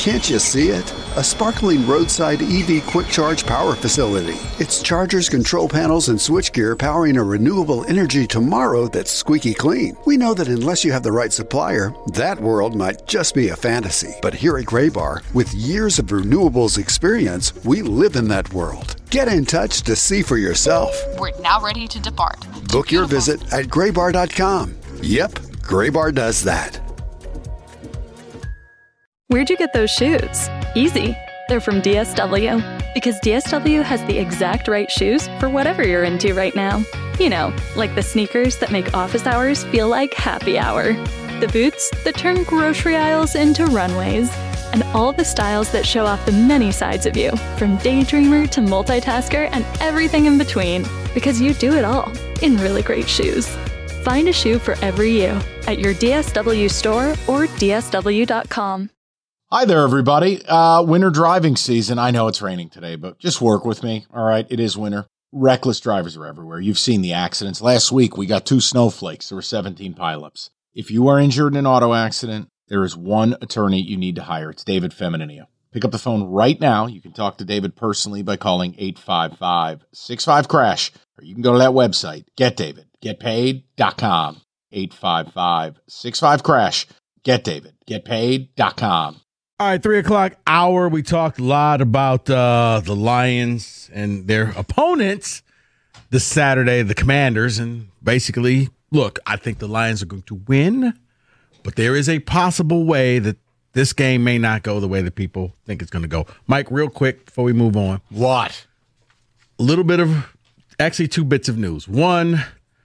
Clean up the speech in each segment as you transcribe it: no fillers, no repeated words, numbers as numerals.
Can't you see it? A sparkling roadside EV quick charge power facility. It's chargers, control panels, and switchgear powering a renewable energy tomorrow that's squeaky clean. We know that unless you have the right supplier, that world might just be a fantasy. But here at Graybar, with years of renewables experience, we live in that world. Get in touch to see for yourself. We're now ready to depart. Book your visit at graybar.com. Yep, Graybar does that. Where'd you get those shoes? Easy. They're from DSW. Because DSW has the exact right shoes for whatever you're into right now. You know, like the sneakers that make office hours feel like happy hour. The boots that turn grocery aisles into runways. And all the styles that show off the many sides of you, from daydreamer to multitasker and everything in between. Because you do it all in really great shoes. Find a shoe for every you at your DSW store or DSW.com. Hi there, everybody. Winter driving season. I know it's raining today, but just work with me. All right, it is winter. Reckless drivers are everywhere. You've seen the accidents. Last week, we got 2 snowflakes. There were 17 pileups. If you are injured in an auto accident, there is one attorney you need to hire. It's David Feminino. Pick up the phone right now. You can talk to David personally by calling 855-65-CRASH. Or you can go to that website, getdavid.getpaid.com. 855-65-CRASH. Getdavid.getpaid.com. All right, 3 o'clock hour. We talked a lot about the Lions and their opponents this Saturday, the Commanders. And basically, look, I think the Lions are going to win, but there is a possible way that this game may not go the way that people think it's going to go. Mike, real quick before we move on. What? A little bit of, actually 2 bits of news. One,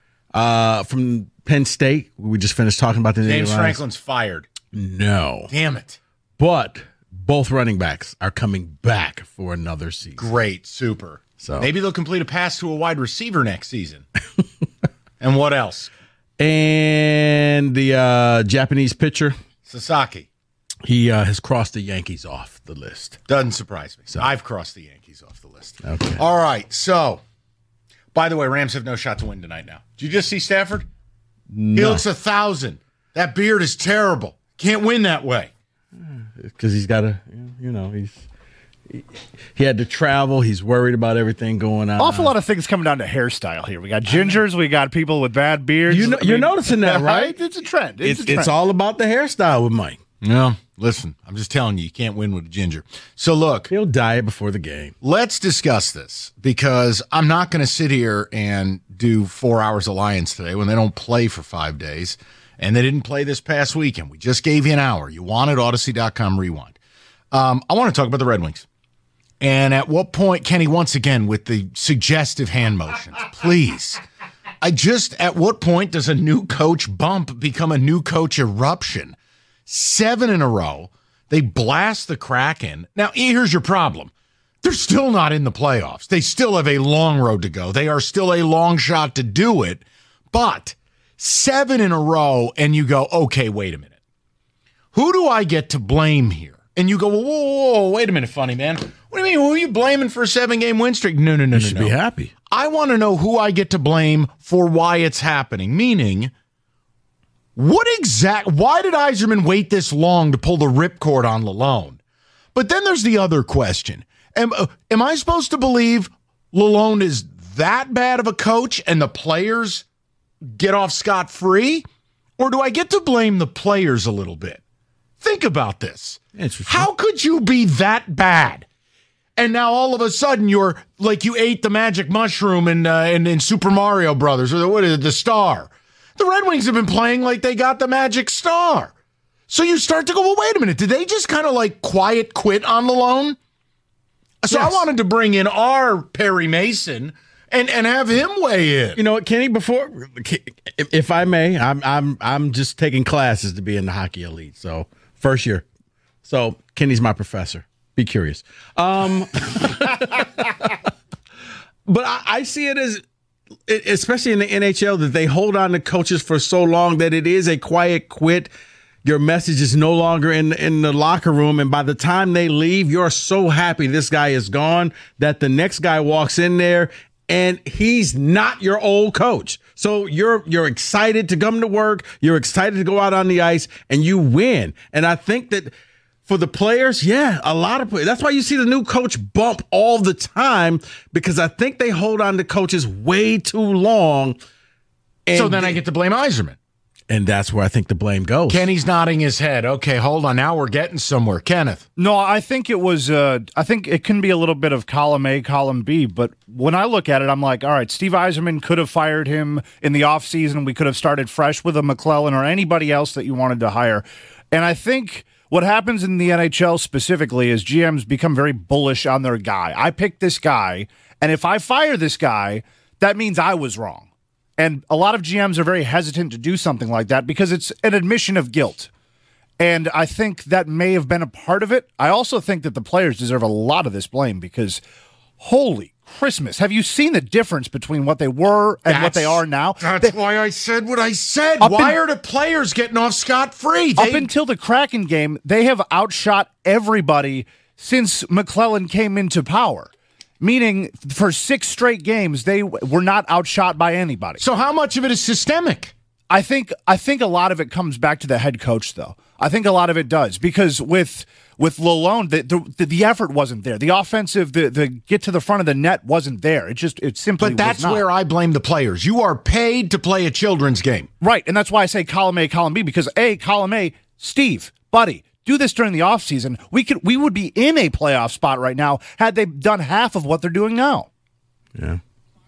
from Penn State, we just finished talking about the James Franklin's fired. No. Damn it. But both running backs are coming back for another season. Great. Super. So maybe they'll complete a pass to a wide receiver next season. And what else? And the Japanese pitcher, Sasaki. He has crossed the Yankees off the list. Doesn't surprise me. So I've crossed the Yankees off the list. Okay. All right. So, by the way, Rams have no shot to win tonight now. Did you just see Stafford? No. He looks 1,000. That beard is terrible. Can't win that way. Because he's got to, he had to travel. He's worried about everything going on. Awful lot of things coming down to hairstyle here. We got gingers. We got people with bad beards. You're noticing that, right? It's a trend. It's all about the hairstyle with Mike. No, listen, I'm just telling you, you can't win with a ginger. So look. He'll dye it before the game. Let's discuss this because I'm not going to sit here and do 4 hours of Lions today when they don't play for 5 days. And they didn't play this past weekend. We just gave you an hour. You wanted Odyssey.com rewind. I want to talk about the Red Wings. And at what point, Kenny, once again, with the suggestive hand motions, please. At what point does a new coach bump become a new coach eruption? 7 in a row. They blast the Kraken. Now, here's your problem. They're still not in the playoffs. They still have a long road to go. They are still a long shot to do it. But 7 in a row, and you go, okay, wait a minute. Who do I get to blame here? And you go, whoa, wait a minute, funny man. What do you mean? Who are you blaming for a 7-game win streak? No. You should be happy. I want to know who I get to blame for why it's happening. Meaning, why did Yzerman wait this long to pull the ripcord on Lalone? But then there's the other question. Am I supposed to believe Lalone is that bad of a coach and the players get off scot-free? Or do I get to blame the players a little bit? Think about this. How could you be that bad? And now all of a sudden you're like you ate the magic mushroom in Super Mario Brothers, or what is it, the star. The Red Wings have been playing like they got the magic star. So you start to go, well, wait a minute. Did they just kind of like quiet quit on Lalone? So yes. I wanted to bring in our Perry Mason and have him weigh in. You know what, Kenny? Before, if I may, I'm just taking classes to be in the hockey elite. So first year. So Kenny's my professor. Be curious. But I see it as, especially in the NHL, that they hold on to coaches for so long that it is a quiet quit. Your message is no longer in the locker room, and by the time they leave, you're so happy this guy is gone that the next guy walks in there and he's not your old coach. So you're excited to come to work, you're excited to go out on the ice, and you win. And I think that For the players, yeah, a lot of players. That's why you see the new coach bump all the time, because I think they hold on to coaches way too long. So then I get to blame Yzerman. And that's where I think the blame goes. Kenny's nodding his head. Okay, hold on. Now we're getting somewhere. Kenneth. No, I think it was. I think it can be a little bit of column A, column B. But when I look at it, I'm like, all right, Steve Yzerman could have fired him in the offseason. We could have started fresh with a McClellan or anybody else that you wanted to hire. And I think what happens in the NHL specifically is GMs become very bullish on their guy. I picked this guy, and if I fire this guy, that means I was wrong. And a lot of GMs are very hesitant to do something like that because it's an admission of guilt. And I think that may have been a part of it. I also think that the players deserve a lot of this blame because, holy Christmas, have you seen the difference between what they were and what they are now? That's why I said what I said. Why are the players getting off scot-free? Up until the Kraken game, they have outshot everybody since McClellan came into power. Meaning, for 6 straight games, they were not outshot by anybody. So how much of it is systemic? I think a lot of it comes back to the head coach, though. I think a lot of it does, because with Lalonde, the effort wasn't there. The offensive, the get to the front of the net wasn't there. It simply. But that's was not. where I blame the players. You are paid to play a children's game, right? And that's why I say column A, column B, because column A, Steve, buddy. Do this during the offseason. We would be in a playoff spot right now had they done half of what they're doing now. Yeah.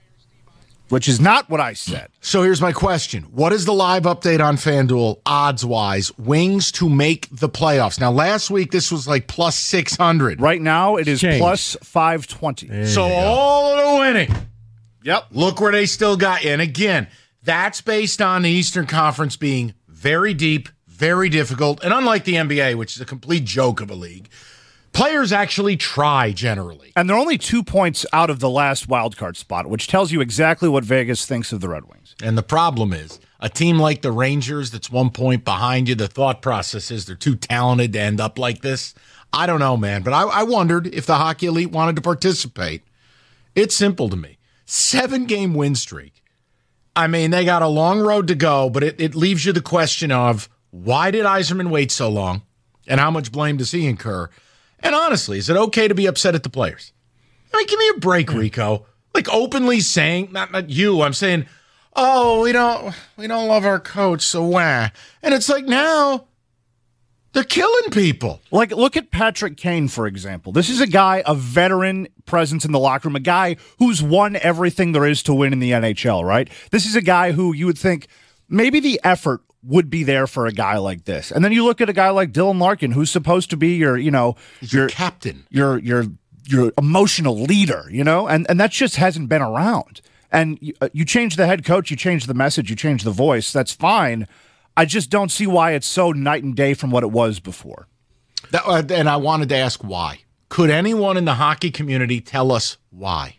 Which is not what I said. So here's my question. What is the live update on FanDuel, odds-wise, Wings to make the playoffs? Now, last week, this was like plus 600. Right now, it is plus 520. So all of the winning. Yep. Look where they still got you. And again, that's based on the Eastern Conference being very deep, very difficult, and unlike the NBA, which is a complete joke of a league, players actually try generally. And they're only 2 points out of the last wildcard spot, which tells you exactly what Vegas thinks of the Red Wings. And the problem is, a team like the Rangers that's 1 point behind you, the thought process is they're too talented to end up like this. I don't know, man, but I wondered if the Hockey Elite wanted to participate. It's simple to me. 7-game win streak. I mean, they got a long road to go, but it leaves you the question of, why did Yzerman wait so long, and how much blame does he incur? And honestly, is it okay to be upset at the players? I mean, give me a break, Rico. Like openly saying, not you, I'm saying, oh, we don't love our coach, so wah. And it's like now they're killing people. Like, look at Patrick Kane, for example. This is a guy, a veteran presence in the locker room, a guy who's won everything there is to win in the NHL, right? This is a guy who you would think maybe the effort would be there for a guy like this. And then you look at a guy like Dylan Larkin, who's supposed to be your captain, your emotional leader, and that just hasn't been around. And you change the head coach, you change the message, you change the voice. That's fine. I just don't see why it's so night and day from what it was before. And I wanted to ask why. Could anyone in the hockey community tell us why?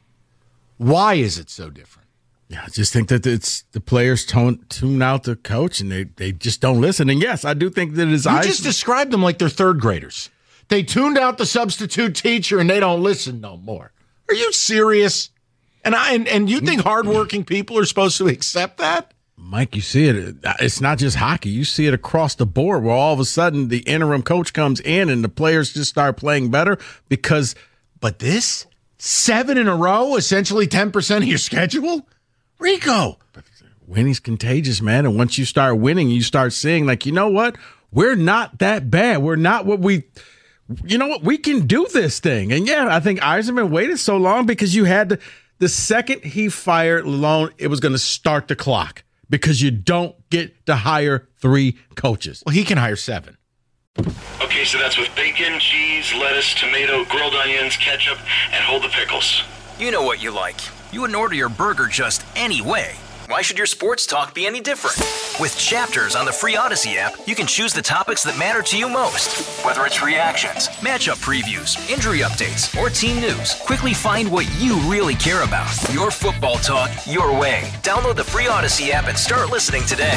Why is it so different? Yeah, I just think that it's the players tune out the coach and they just don't listen. And yes, I do think that it's You just described them like they're third graders. They tuned out the substitute teacher and they don't listen no more. Are you serious? And you think hardworking people are supposed to accept that? Mike, you see it. It's not just hockey. You see it across the board where all of a sudden the interim coach comes in and the players just start playing better because. But this 7 in a row, essentially 10% of your schedule? Rico. Winning's contagious, man. And once you start winning, you start seeing, like, you know what? We're not that bad. We're not what we, you know what? We can do this thing. And yeah, I think Yzerman waited so long because you had the second he fired Lalonde, it was going to start the clock because you don't get to hire 3 coaches. Well, he can hire 7. Okay, so that's with bacon, cheese, lettuce, tomato, grilled onions, ketchup, and hold the pickles. You know what you like. You wouldn't order your burger just any way. Why should your sports talk be any different? With Chapters on the free Odyssey app, you can choose the topics that matter to you most. Whether it's reactions, matchup previews, injury updates, or team news, quickly find what you really care about. Your football talk, your way. Download the free Odyssey app and start listening today.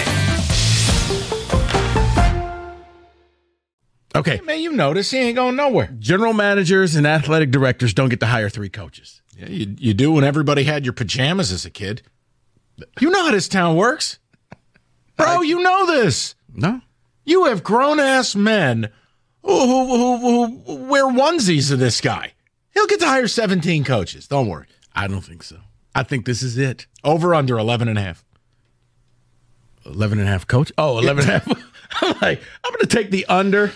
Okay. Man, you notice he ain't going nowhere. General managers and athletic directors don't get to hire 3 coaches. Yeah, you do when everybody had your pajamas as a kid. You know how this town works. Bro, you know this. No. You have grown-ass men who wear onesies of this guy. He'll get to hire 17 coaches. Don't worry. I don't think so. I think this is it. Over under 11.5. 11.5 coach? Oh, 11.5. I'm going to take the under.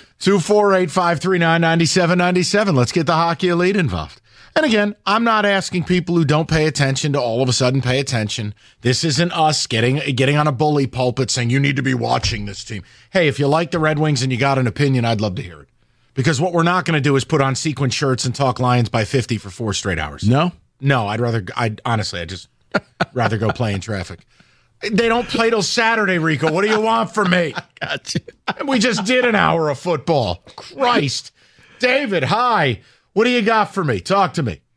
248-539-9797. Let's get the Hockey Elite involved. And again, I'm not asking people who don't pay attention to all of a sudden pay attention. This isn't us getting on a bully pulpit saying you need to be watching this team. Hey, if you like the Red Wings and you got an opinion, I'd love to hear it. Because what we're not going to do is put on sequin shirts and talk Lions by 50 for 4 straight hours. No? No, I'd just rather go play in traffic. They don't play till Saturday, Rico. What do you want from me? Gotcha. We just did an hour of football. Christ. David, hi. What do you got for me? Talk to me.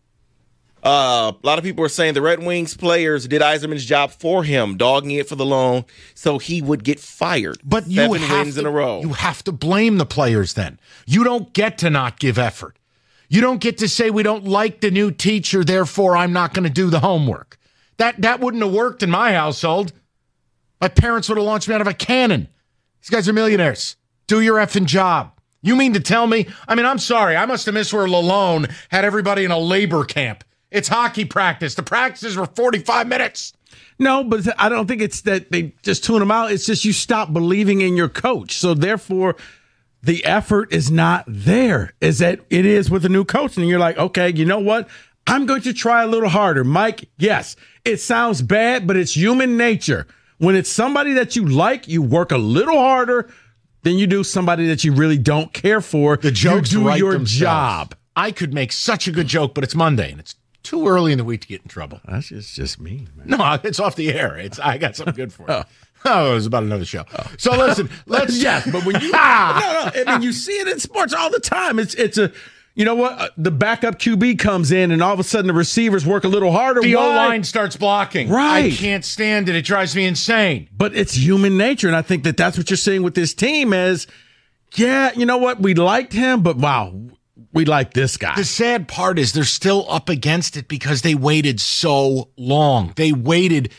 A lot of people are saying the Red Wings players did Yzerman's job for him, dogging it for the loan, so he would get fired. But you 7 wins in a row. You have to blame the players then. You don't get to not give effort. You don't get to say we don't like the new teacher, therefore I'm not going to do the homework. That wouldn't have worked in my household. My parents would have launched me out of a cannon. These guys are millionaires. Do your effing job. You mean to tell me? I mean, I'm sorry. I must have missed where Lalone had everybody in a labor camp. It's hockey practice. The practices were 45 minutes. No, but I don't think it's that they just tune them out. It's just you stop believing in your coach. So therefore, the effort is not there. Is that it is with a new coach. And you're like, okay, you know what? I'm going to try a little harder. Mike, yes, it sounds bad, but it's human nature. When it's somebody that you like, you work a little harder than you do somebody that you really don't care for. The jokes you do write your themselves. job. I could make such a good joke, but it's Monday, and it's too early in the week to get in trouble. That's just me, man. No, it's off the air. I got something good for you. Oh, it was about another show. Oh. So listen, let's yes, but when you no, I mean you see it in sports all the time. It's a you know what? The backup QB comes in, and all of a sudden the receivers work a little harder. The O-line starts blocking. Right. I can't stand it. It drives me insane. But it's human nature, and I think that's what you're seeing with this team is, yeah, you know what? We liked him, but wow, we like this guy. The sad part is they're still up against it because they waited so long. They waited,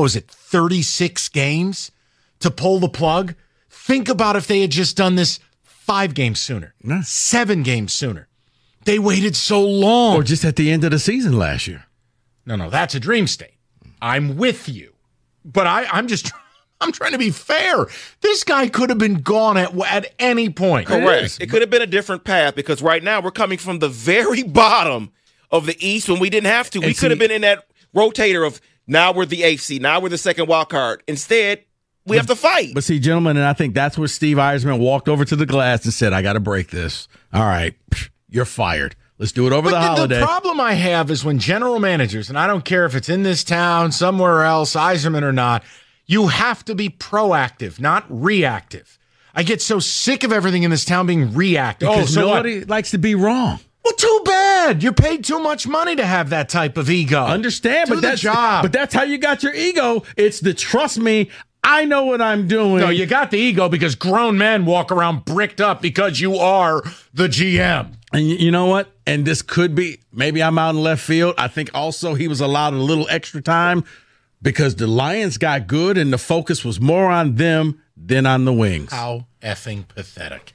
36 games to pull the plug? Think about if they had just done this 5 games sooner, 7 games sooner. They waited so long. Or just at the end of the season last year. No, that's a dream state. I'm with you. But I'm trying to be fair. This guy could have been gone at any point. Correct. It could have been a different path because right now we're coming from the very bottom of the East when we didn't have to. We could have been in that rotator of now we're the AFC, now we're the second wild card. Instead, we have to fight. But see, gentlemen, and I think that's where Steve Yzerman walked over to the glass and said, I got to break this. All right, you're fired. Let's do it over the holiday. The problem I have is when general managers, and I don't care if it's in this town, somewhere else, Yzerman or not, you have to be proactive, not reactive. I get so sick of everything in this town being reactive. Because nobody likes to be wrong. Well, too bad. You're paid too much money to have that type of ego. Understand, but that's job. But that's how you got your ego. It's the trust me, I know what I'm doing. No, you got the ego because grown men walk around bricked up because you are the GM. And you know what? And this could be, maybe I'm out in left field. I think also he was allowed a little extra time because the Lions got good and the focus was more on them than on the Wings. How effing pathetic.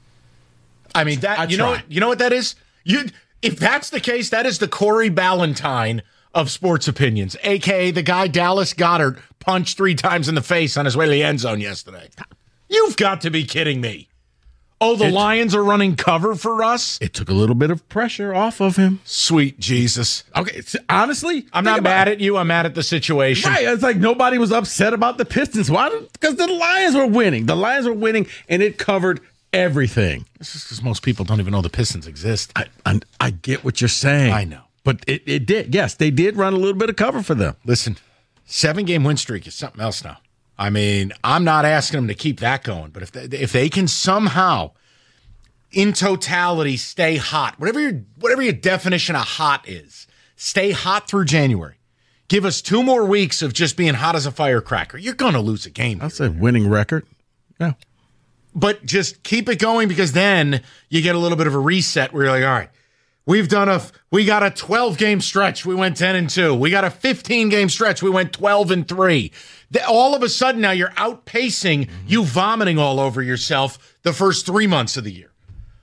I mean, you know what that is? If that's the case, that is the Corey Ballantyne of sports opinions, a.k.a. the guy Dallas Goedert punched 3 times in the face on his way to the end zone yesterday. You've got to be kidding me. Oh, the Lions are running cover for us? It took a little bit of pressure off of him. Sweet Jesus. Okay, honestly, I'm not mad at you. I'm mad at the situation. Right, it's like nobody was upset about the Pistons. Why? Because the Lions were winning. The Lions were winning, and it covered everything. This is because most people don't even know the Pistons exist. I get what you're saying. I know. But it did. Yes, they did run a little bit of cover for them. Listen, 7-game win streak is something else now. I mean, I'm not asking them to keep that going, but if they can somehow, in totality, stay hot, whatever your definition of hot is, stay hot through January. Give us 2 more weeks of just being hot as a firecracker. You're going to lose a game. I'll say winning record. Yeah. But just keep it going because then you get a little bit of a reset where you're like, all right, we got a 12-game stretch. We went 10-2. We got a 15-game stretch. We went 12-3. All of a sudden now you're outpacing you vomiting all over yourself the first 3 months of the year.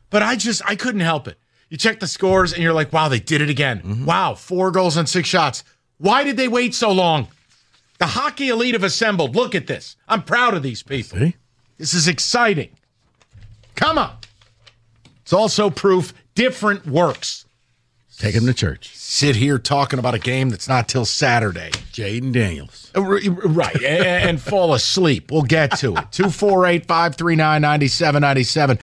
But I couldn't help it. You check the scores, and you're like, wow, they did it again. Mm-hmm. Wow, 4 goals on 6 shots. Why did they wait so long? The hockey elite have assembled. Look at this. I'm proud of these people. See? This is exciting. Come on. It's also proof different works. Take him to church. Sit here talking about a game that's not till Saturday. Jaden Daniels. Right, and fall asleep. We'll get to it. 248-539-9797.